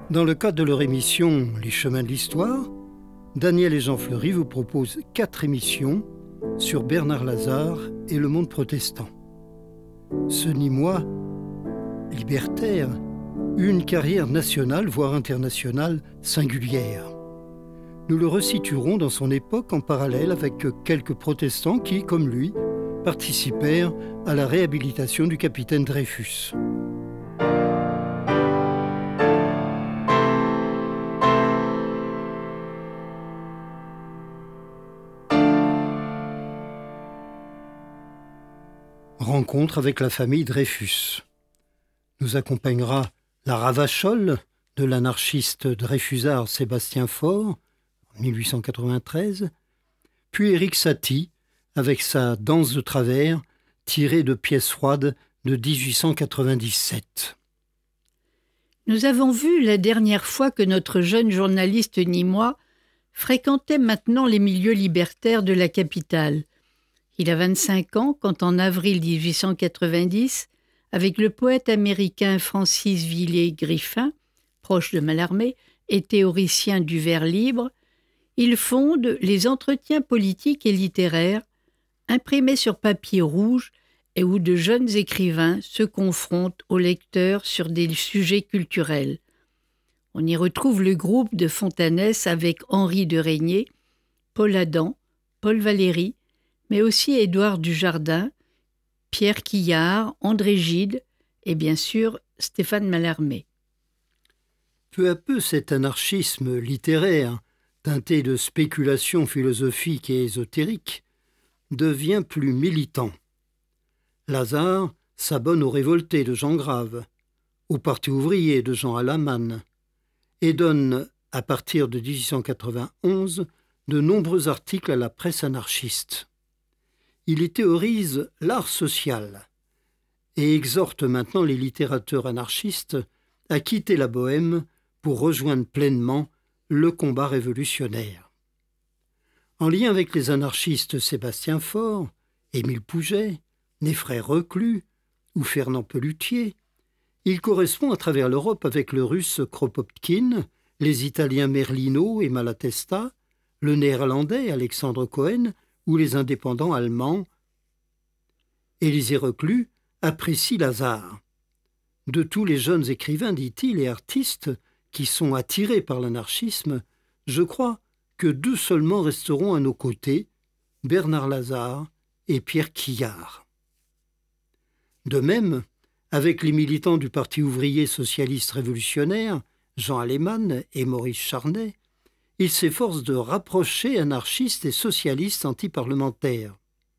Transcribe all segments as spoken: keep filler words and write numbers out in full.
Dans le cadre de leur émission « Les chemins de l'histoire », Daniel et Jean Fleury vous proposent quatre émissions sur Bernard Lazare et le monde protestant. Ce Nîmois, libertaire, eut une carrière nationale, voire internationale, singulière. Nous le resituerons dans son époque en parallèle avec quelques protestants qui, comme lui, participèrent à la réhabilitation du capitaine Dreyfus. Rencontre avec la famille Dreyfus. Nous accompagnera la Ravachole de l'anarchiste dreyfusard Sébastien Faure, en mille huit cent quatre-vingt-treize, puis Éric Satie avec sa Danse de travers tirée de pièces froides de dix-huit cent quatre-vingt-dix-sept. Nous avons vu la dernière fois que notre jeune journaliste nîmois fréquentait maintenant les milieux libertaires de la capitale. Il a vingt-cinq ans quand, en avril dix-huit cent quatre-vingt-dix, avec le poète américain Francis Villiers-Griffin, proche de Mallarmé et théoricien du vers libre, il fonde les Entretiens politiques et littéraires, imprimés sur papier rouge et où de jeunes écrivains se confrontent aux lecteurs sur des sujets culturels. On y retrouve le groupe de Fontanès avec Henri de Régnier, Paul Adam, Paul Valéry, mais aussi Édouard Dujardin, Pierre Quillard, André Gide et bien sûr Stéphane Mallarmé. Peu à peu, cet anarchisme littéraire, teinté de spéculations philosophiques et ésotériques, devient plus militant. Lazare s'abonne aux Révoltés de Jean Grave, au Parti ouvrier de Jean Alaman, et donne, à partir de dix-huit cent quatre-vingt-onze, de nombreux articles à la presse anarchiste. Il y théorise l'art social et exhorte maintenant les littérateurs anarchistes à quitter la bohème pour rejoindre pleinement le combat révolutionnaire. En lien avec les anarchistes Sébastien Faure, Émile Pouget, Neffrey Reclus ou Fernand Pelutier, il correspond à travers l'Europe avec le russe Kropotkin, les Italiens Merlino et Malatesta, le néerlandais Alexandre Cohen ou les indépendants allemands. Élisée Reclus apprécie Lazare. De tous les jeunes écrivains, dit-il, et artistes qui sont attirés par l'anarchisme, je crois que deux seulement resteront à nos côtés, Bernard Lazare et Pierre Quillard. De même, avec les militants du Parti ouvrier socialiste révolutionnaire, Jean Allemann et Maurice Charnay, il s'efforce de rapprocher anarchistes et socialistes antiparlementaires.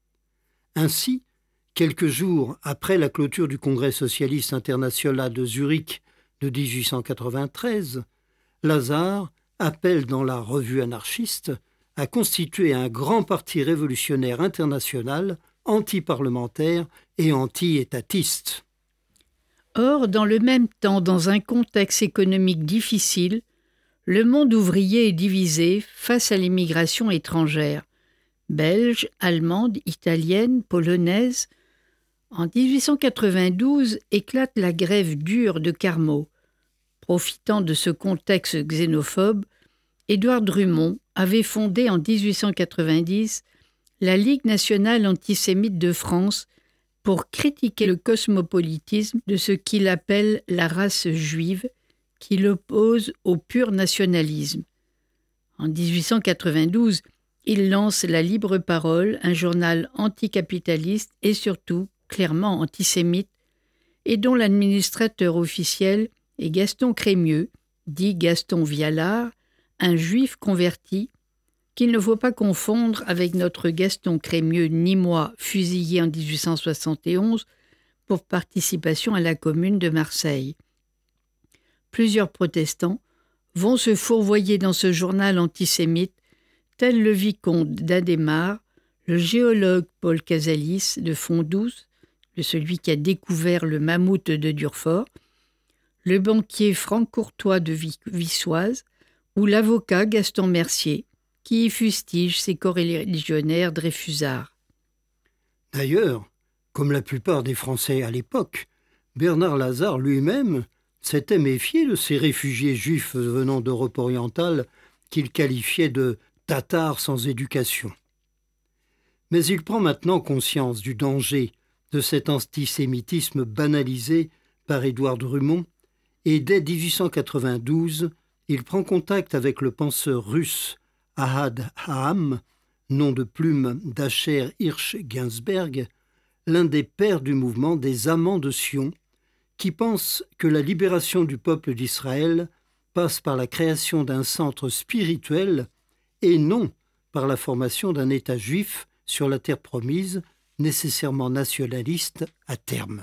Ainsi, quelques jours après la clôture du Congrès socialiste international de Zurich de dix-huit cent quatre-vingt-treize, Lazare appelle dans la Revue anarchiste à constituer un grand parti révolutionnaire international, antiparlementaire et anti-étatiste. Or, dans le même temps, dans un contexte économique difficile, le monde ouvrier est divisé face à l'immigration étrangère, belge, allemande, italienne, polonaise. En dix-huit cent quatre-vingt-douze éclate la grève dure de Carmaux. Profitant de ce contexte xénophobe, Édouard Drumont avait fondé en dix-huit cent quatre-vingt-dix la Ligue nationale antisémite de France pour critiquer le cosmopolitisme de ce qu'il appelle la race juive, qui l'oppose au pur nationalisme. En dix-huit cent quatre-vingt-douze, il lance La Libre Parole, un journal anticapitaliste et surtout clairement antisémite, et dont l'administrateur officiel est Gaston Crémieux, dit Gaston Vialard, un juif converti, qu'il ne faut pas confondre avec notre Gaston Crémieux nîmois fusillé en dix-huit cent soixante et onze pour participation à la Commune de Marseille. Plusieurs protestants vont se fourvoyer dans ce journal antisémite, tel le vicomte d'Adhémar, le géologue Paul Casalis de Fondouze, celui qui a découvert le mammouth de Durfort, le banquier Franck Courtois de Vissoise ou l'avocat Gaston Mercier, qui y fustige ses coreligionnaires dreyfusards. D'ailleurs, comme la plupart des Français à l'époque, Bernard Lazare lui-même s'était méfié de ces réfugiés juifs venant d'Europe orientale qu'il qualifiait de « tatars sans éducation ». Mais il prend maintenant conscience du danger de cet antisémitisme banalisé par Édouard Drumont et dès dix-huit cent quatre-vingt-douze, il prend contact avec le penseur russe Ahad Ha'am, nom de plume d'Asher Hirsch Ginsberg, l'un des pères du mouvement des Amants de Sion, qui pense que la libération du peuple d'Israël passe par la création d'un centre spirituel et non par la formation d'un État juif sur la terre promise, nécessairement nationaliste à terme.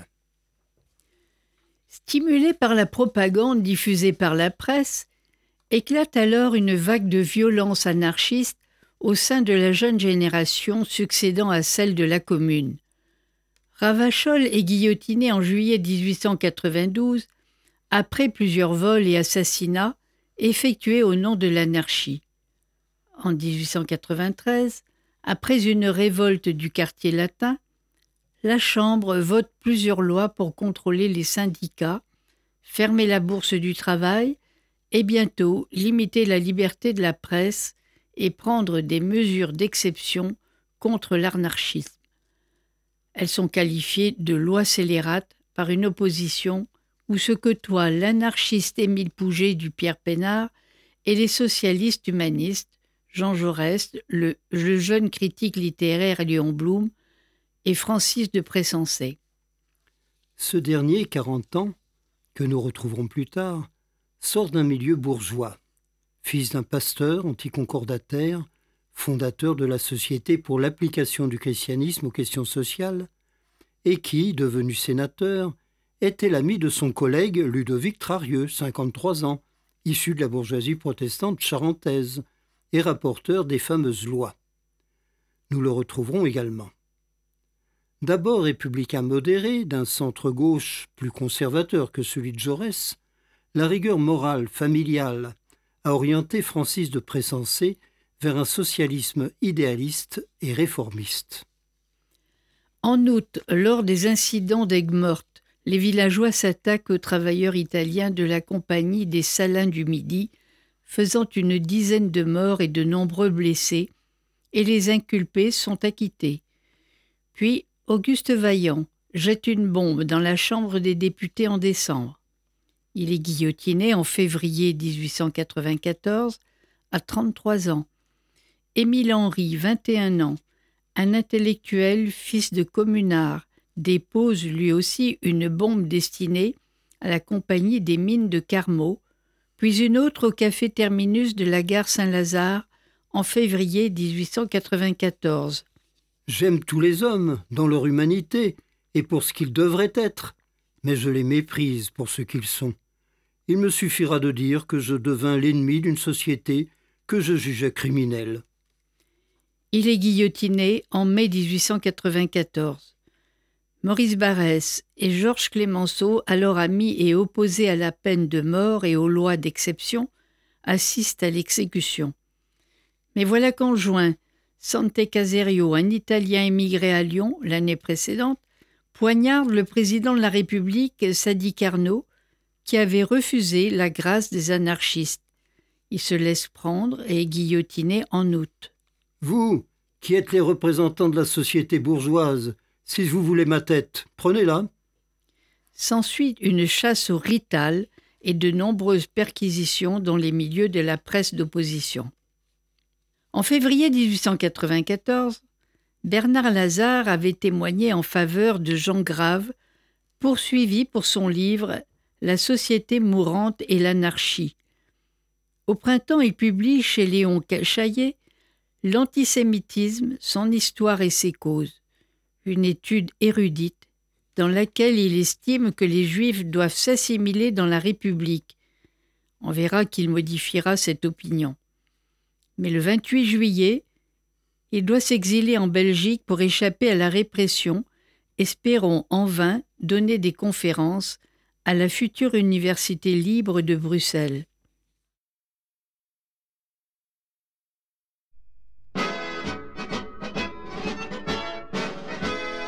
Stimulé par la propagande diffusée par la presse, éclate alors une vague de violence anarchiste au sein de la jeune génération succédant à celle de la Commune. Ravachol est guillotiné en juillet dix-huit cent quatre-vingt-douze après plusieurs vols et assassinats effectués au nom de l'anarchie. En dix-huit cent quatre-vingt-treize, après une révolte du quartier latin, la Chambre vote plusieurs lois pour contrôler les syndicats, fermer la bourse du travail et bientôt limiter la liberté de la presse et prendre des mesures d'exception contre l'anarchisme. Elles sont qualifiées de lois scélérates par une opposition où se côtoient l'anarchiste Émile Pouget du Pierre Pénard et les socialistes humanistes Jean Jaurès, le, le jeune critique littéraire Léon Blum et Francis de Pressensé. Ce dernier, quarante ans, que nous retrouverons plus tard, sort d'un milieu bourgeois, fils d'un pasteur anticoncordataire, fondateur de la Société pour l'application du christianisme aux questions sociales, et qui, devenu sénateur, était l'ami de son collègue Ludovic Trarieux, cinquante-trois ans, issu de la bourgeoisie protestante charentaise, et rapporteur des fameuses lois. Nous le retrouverons également. D'abord républicain modéré, d'un centre-gauche plus conservateur que celui de Jaurès, la rigueur morale, familiale, a orienté Francis de Pressensé vers un socialisme idéaliste et réformiste. En août, lors des incidents d'Aigues-Mortes, les villageois s'attaquent aux travailleurs italiens de la compagnie des Salins du Midi, faisant une dizaine de morts et de nombreux blessés, et les inculpés sont acquittés. Puis, Auguste Vaillant jette une bombe dans la Chambre des députés en décembre. Il est guillotiné en février dix-huit cent quatre-vingt-quatorze à trente-trois ans. Émile Henry, vingt et un ans, un intellectuel fils de communard, dépose lui aussi une bombe destinée à la compagnie des mines de Carmaux, puis une autre au café terminus de la gare Saint-Lazare en février dix-huit cent quatre-vingt-quatorze. J'aime tous les hommes dans leur humanité et pour ce qu'ils devraient être, mais je les méprise pour ce qu'ils sont. Il me suffira de dire que je devins l'ennemi d'une société que je jugeais criminelle. Il est guillotiné en mai dix-huit cent quatre-vingt-quatorze. Maurice Barrès et Georges Clemenceau, alors amis et opposés à la peine de mort et aux lois d'exception, assistent à l'exécution. Mais voilà qu'en juin, Sante Caserio, un Italien émigré à Lyon l'année précédente, poignarde le président de la République, Sadi Carnot, qui avait refusé la grâce des anarchistes. Il se laisse prendre et est guillotiné en août. Vous, qui êtes les représentants de la société bourgeoise, si vous voulez ma tête, prenez-la. S'ensuit une chasse au rital et de nombreuses perquisitions dans les milieux de la presse d'opposition. En février dix-huit cent quatre-vingt-quatorze, Bernard Lazare avait témoigné en faveur de Jean Grave, poursuivi pour son livre « La société mourante et l'anarchie ». Au printemps, il publie chez Léon Chaillet « L'antisémitisme, son histoire et ses causes », une étude érudite dans laquelle il estime que les Juifs doivent s'assimiler dans la République. On verra qu'il modifiera cette opinion. Mais le vingt-huit juillet, il doit s'exiler en Belgique pour échapper à la répression, espérant en vain donner des conférences à la future Université libre de Bruxelles. Dans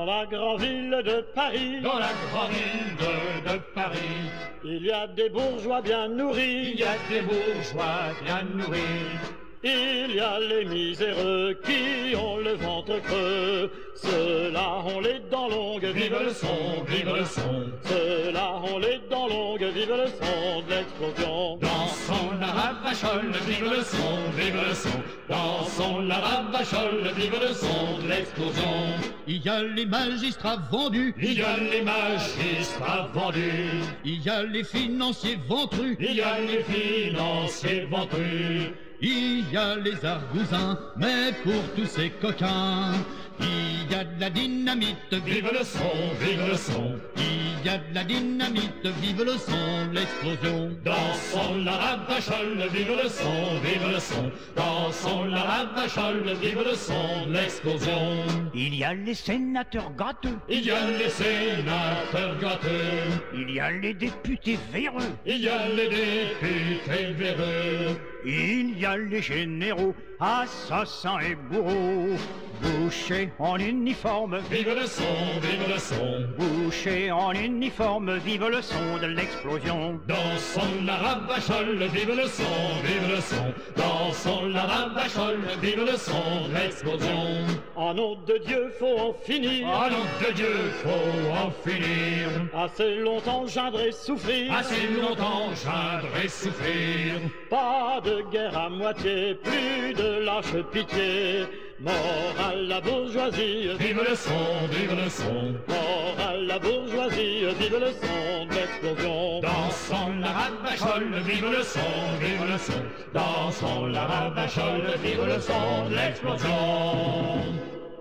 la grande ville de Paris, dans la grande ville de, de Paris, il y a des bourgeois bien nourris, il y a des bourgeois bien nourris. Il y a les miséreux qui ont le ventre creux, ceux-là ont les dents longues, Vive le son, vive le son. Ceux-là ont les dents longues, vive le son de l'explosion. Dansons la ravachole, vive le son, vive le son. Dansons la ravachole, vive le son de l'explosion. Il y a les magistrats vendus, Il y a les magistrats vendus, il y a les financiers ventrus, il y a les financiers ventrus. il y a les argousins, mais pour tous ces coquins, il y a de la dynamite, Vive le son, vive le son. il y a de la dynamite, vive le son de l'explosion. Dansons la ravachole, vive le son, vive le son. Dansons la ravachole, vive le son de l'explosion. Il y a les sénateurs gâteux, Il y a les sénateurs gâteux, il y a les députés véreux, il y a les députés véreux, il y a les généraux, assassins et bourreaux, bouchés en uniforme, vive le son, vive le son. bouchés en uniforme, vive le son de l'explosion. Dansons la ravachole, vive le son, vive le son. Dansons la ravachole, vive le son de l'explosion. En nom de Dieu, faut en finir. Ah nom de Dieu, faut en finir. Assez longtemps geindre et souffrir. Assez longtemps geindre et souffrir. Pas de guerre à moitié, plus de lâche pitié. Mort à la bourgeoisie, Vive le son, vive le son. mort à la bourgeoisie, vive le son de l'explosion. Dansons la ravachole, vive le son, vive le son. Dansons la ravachole, vive le son de l'explosion.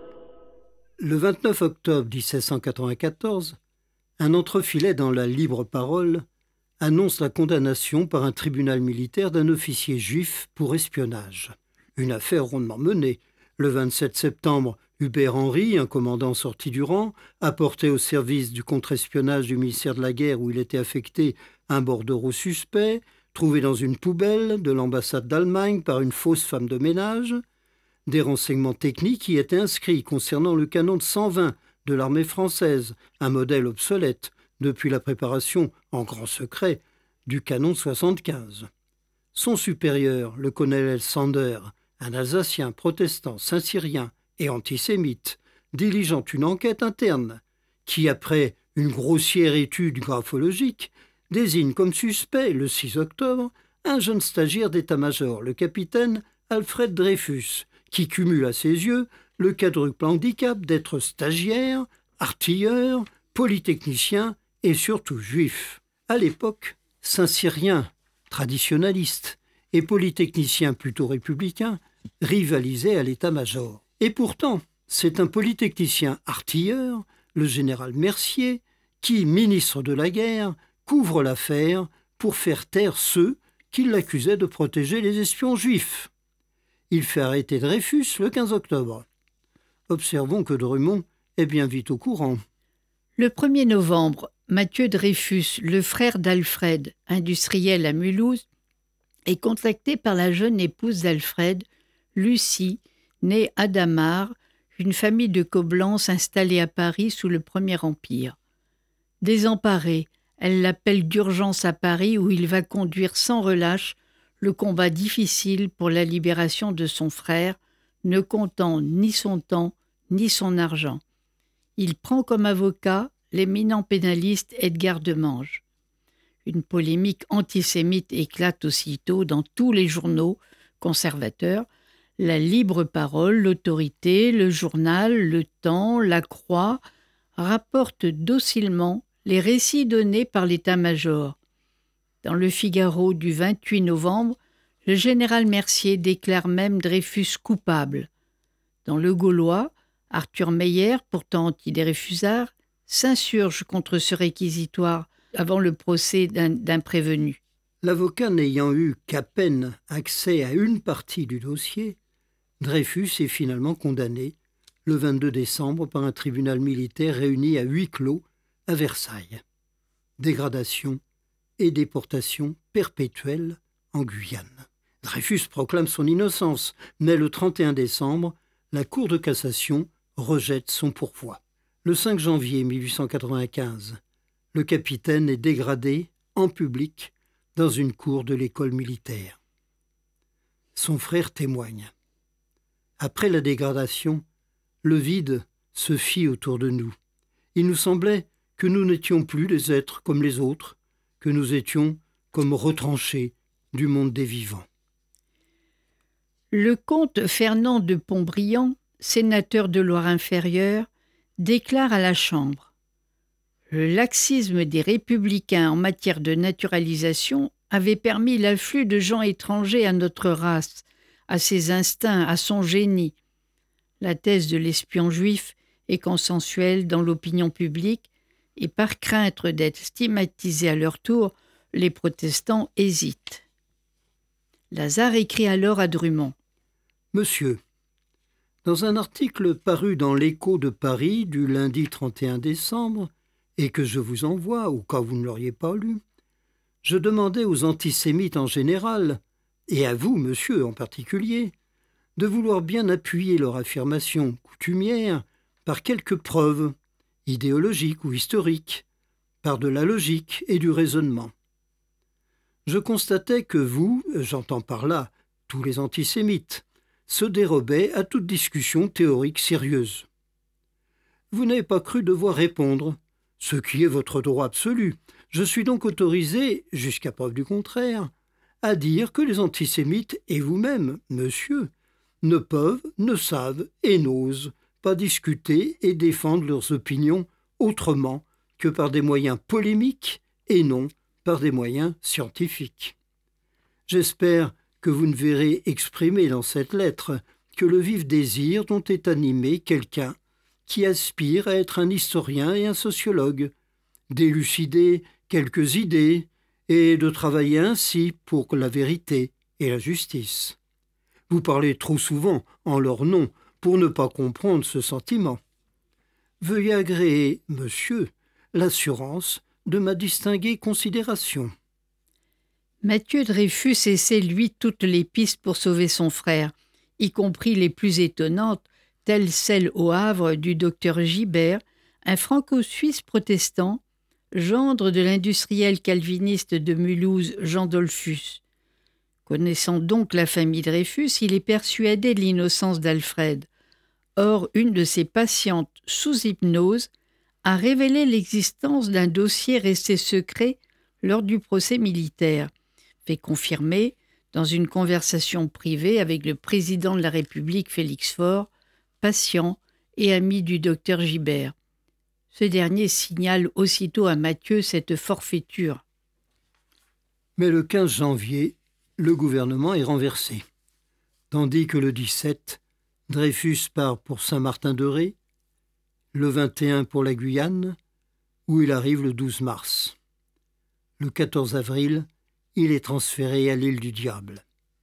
Le vingt-neuf octobre mille sept cent quatre-vingt-quatorze, un entrefilet dans la Libre Parole annonce la condamnation par un tribunal militaire d'un officier juif pour espionnage. Une affaire rondement menée. Le vingt-sept septembre, Hubert Henry, un commandant sorti du rang, apportait au service du contre-espionnage du ministère de la Guerre où il était affecté un bordereau suspect, trouvé dans une poubelle de l'ambassade d'Allemagne par une fausse femme de ménage. Des renseignements techniques y étaient inscrits concernant le canon de cent vingt de l'armée française, un modèle obsolète depuis la préparation, en grand secret, du canon soixante-quinze. Son supérieur, le colonel Sander, un Alsacien protestant saint-cyrien et antisémite, diligeant une enquête interne qui, après une grossière étude graphologique, désigne comme suspect, le six octobre, un jeune stagiaire d'état-major, le capitaine Alfred Dreyfus, qui cumule à ses yeux le quadruple handicap d'être stagiaire, artilleur, polytechnicien et surtout juif. À l'époque, saint-cyrien, traditionnaliste, et polytechnicien plutôt républicain, rivalisaient à l'état-major. Et pourtant, c'est un polytechnicien artilleur, le général Mercier, qui, ministre de la guerre, couvre l'affaire pour faire taire ceux qui l'accusaient de protéger les espions juifs. Il fait arrêter Dreyfus le quinze octobre. Observons que Drumont est bien vite au courant. Le premier novembre, Mathieu Dreyfus, le frère d'Alfred, industriel à Mulhouse, est contacté par la jeune épouse d'Alfred, Lucie, née Adamar, une famille de Coblence installée à Paris sous le Premier Empire. Désemparée, elle l'appelle d'urgence à Paris où il va conduire sans relâche le combat difficile pour la libération de son frère, ne comptant ni son temps ni son argent. Il prend comme avocat l'éminent pénaliste Edgar Demange. Une polémique antisémite éclate aussitôt dans tous les journaux conservateurs. La Libre Parole, l'Autorité, le Journal, le Temps, la Croix rapportent docilement les récits donnés par l'état-major. Dans le Figaro du vingt-huit novembre, le général Mercier déclare même Dreyfus coupable. Dans le Gaulois, Arthur Meyer, pourtant anti-dreyfusard, s'insurge contre ce réquisitoire avant le procès d'un, d'un prévenu. L'avocat n'ayant eu qu'à peine accès à une partie du dossier, Dreyfus est finalement condamné le vingt-deux décembre par un tribunal militaire réuni à huis clos à Versailles. Dégradation et déportation perpétuelle en Guyane. Dreyfus proclame son innocence, mais le trente et un décembre, la Cour de cassation rejette son pourvoi. Le cinq janvier mille huit cent quatre-vingt-quinze, le capitaine est dégradé en public dans une cour de l'école militaire. Son frère témoigne. Après la dégradation, le vide se fit autour de nous. Il nous semblait que nous n'étions plus des êtres comme les autres, que nous étions comme retranchés du monde des vivants. Le comte Fernand de Pontbriand, sénateur de Loire-Inférieure, déclare à la Chambre : le laxisme des républicains en matière de naturalisation avait permis l'afflux de gens étrangers à notre race, à ses instincts, à son génie. La thèse de l'espion juif est consensuelle dans l'opinion publique et par crainte d'être stigmatisés à leur tour, les protestants hésitent. Lazare écrit alors à Drummond : Monsieur, dans un article paru dans l'Écho de Paris du lundi trente et un décembre, et que je vous envoie au cas où vous ne l'auriez pas lu, je demandais aux antisémites en général, et à vous, monsieur, en particulier, de vouloir bien appuyer leur affirmation coutumière par quelques preuves, idéologiques ou historiques, par de la logique et du raisonnement. Je constatais que vous, j'entends par là tous les antisémites, se dérobaient à toute discussion théorique sérieuse. Vous n'avez pas cru devoir répondre, ce qui est votre droit absolu. Je suis donc autorisé, jusqu'à preuve du contraire, à dire que les antisémites et vous-même, monsieur, ne peuvent, ne savent et n'osent pas discuter et défendre leurs opinions autrement que par des moyens polémiques et non par des moyens scientifiques. J'espère que vous ne verrez exprimer dans cette lettre que le vif désir dont est animé quelqu'un qui aspire à être un historien et un sociologue, d'élucider quelques idées et de travailler ainsi pour la vérité et la justice. Vous parlez trop souvent en leur nom pour ne pas comprendre ce sentiment. Veuillez agréer, monsieur, l'assurance de ma distinguée considération. Mathieu Dreyfus essaie, lui, toutes les pistes pour sauver son frère, y compris les plus étonnantes, telles celles au Havre du docteur Gibert, un franco-suisse protestant, gendre de l'industriel calviniste de Mulhouse Jean Dollfus. Connaissant donc la famille Dreyfus, il est persuadé de l'innocence d'Alfred. Or, une de ses patientes, sous hypnose, a révélé l'existence d'un dossier resté secret lors du procès militaire, fait confirmer dans une conversation privée avec le président de la République Félix Faure, patient et ami du docteur Gibert. Ce dernier signale aussitôt à Mathieu cette forfaiture. Mais le quinze janvier, le gouvernement est renversé, tandis que le dix-sept, Dreyfus part pour Saint-Martin-de-Ré, le vingt et un pour la Guyane, où il arrive le douze mars. Le quatorze avril, il est transféré à l'île du Diable.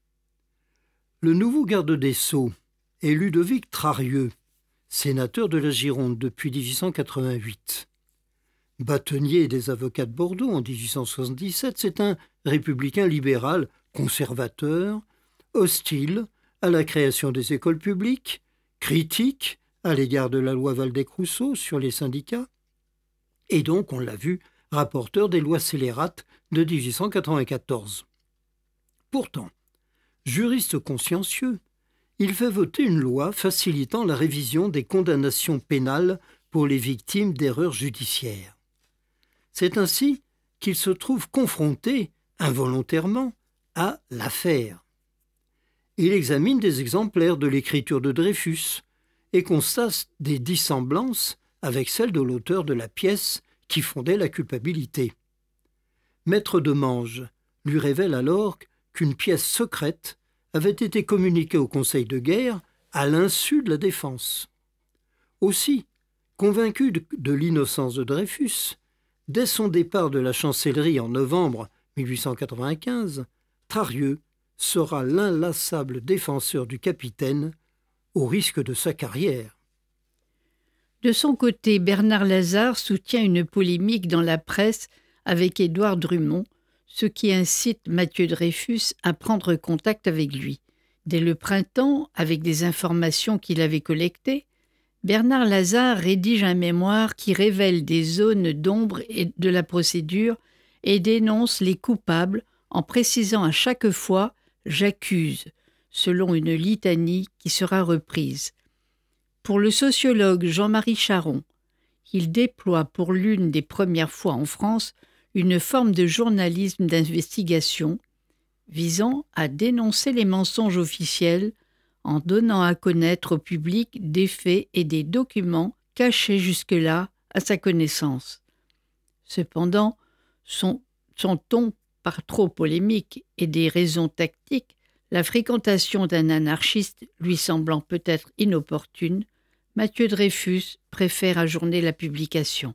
Le nouveau garde des Sceaux est Ludovic Trarieux, sénateur de la Gironde depuis dix-huit cent quatre-vingt-huit. Bâtonnier des avocats de Bordeaux en dix-huit cent soixante-dix-sept, c'est un républicain libéral, conservateur, hostile à la création des écoles publiques, critique à l'égard de la loi Waldeck-Rousseau sur les syndicats, et donc, on l'a vu, rapporteur des lois scélérates de dix-huit cent quatre-vingt-quatorze. Pourtant, juriste consciencieux, il fait voter une loi facilitant la révision des condamnations pénales pour les victimes d'erreurs judiciaires. C'est ainsi qu'il se trouve confronté, involontairement, à l'affaire. Il examine des exemplaires de l'écriture de Dreyfus et constate des dissemblances avec celle de l'auteur de la pièce qui fondait la culpabilité. Maître Demange lui révèle alors qu'une pièce secrète avait été communiquée au Conseil de guerre à l'insu de la défense. Aussi, convaincu de, de l'innocence de Dreyfus, dès son départ de la chancellerie en novembre mille huit cent quatre-vingt-quinze, Trarieux sera l'inlassable défenseur du capitaine au risque de sa carrière. De son côté, Bernard Lazare soutient une polémique dans la presse avec Édouard Drummond, ce qui incite Mathieu Dreyfus à prendre contact avec lui. Dès le printemps, avec des informations qu'il avait collectées, Bernard Lazare rédige un mémoire qui révèle des zones d'ombre de la procédure et dénonce les coupables en précisant à chaque fois « j'accuse », selon une litanie qui sera reprise. Pour le sociologue Jean-Marie Charon, il déploie pour l'une des premières fois en France une forme de journalisme d'investigation visant à dénoncer les mensonges officiels en donnant à connaître au public des faits et des documents cachés jusque-là à sa connaissance. Cependant, son, son ton par trop polémique et des raisons tactiques, la fréquentation d'un anarchiste lui semblant peut-être inopportune, Mathieu Dreyfus préfère ajourner la publication.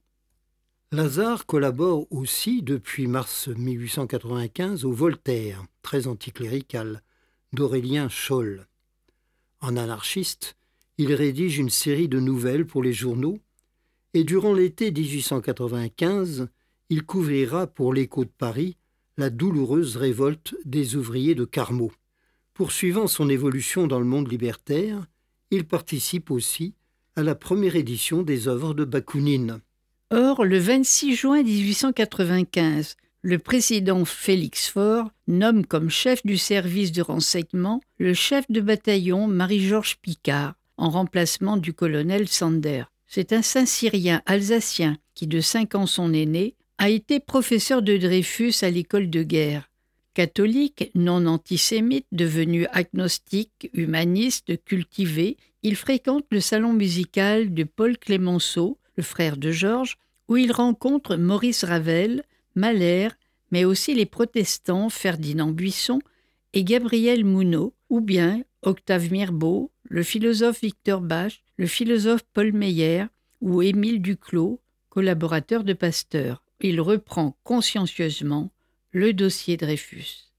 Lazare collabore aussi depuis mars mille huit cent quatre-vingt-quinze au Voltaire, très anticlérical, d'Aurélien Scholl. En anarchiste, il rédige une série de nouvelles pour les journaux et durant l'été dix-huit cent quatre-vingt-quinze, il couvrira pour l'Écho de Paris la douloureuse révolte des ouvriers de Carmaux. Poursuivant son évolution dans le monde libertaire, il participe aussi à la première édition des œuvres de Bakounine. Or, le vingt-six juin dix-huit cent quatre-vingt-quinze, le président Félix Faure nomme comme chef du service de renseignement le chef de bataillon Marie-Georges Picard, en remplacement du colonel Sander. C'est un Saint-Cyrien alsacien qui, de cinq ans son aîné, a été professeur de Dreyfus à l'école de guerre. Catholique, non antisémite, devenu agnostique, humaniste, cultivé, il fréquente le salon musical de Paul Clémenceau, le frère de Georges, où il rencontre Maurice Ravel, Mahler, mais aussi les protestants Ferdinand Buisson et Gabriel Mouneau, ou bien Octave Mirbeau, le philosophe Victor Bach, le philosophe Paul Meyer ou Émile Duclos, collaborateur de Pasteur. Il reprend consciencieusement le dossier Dreyfus.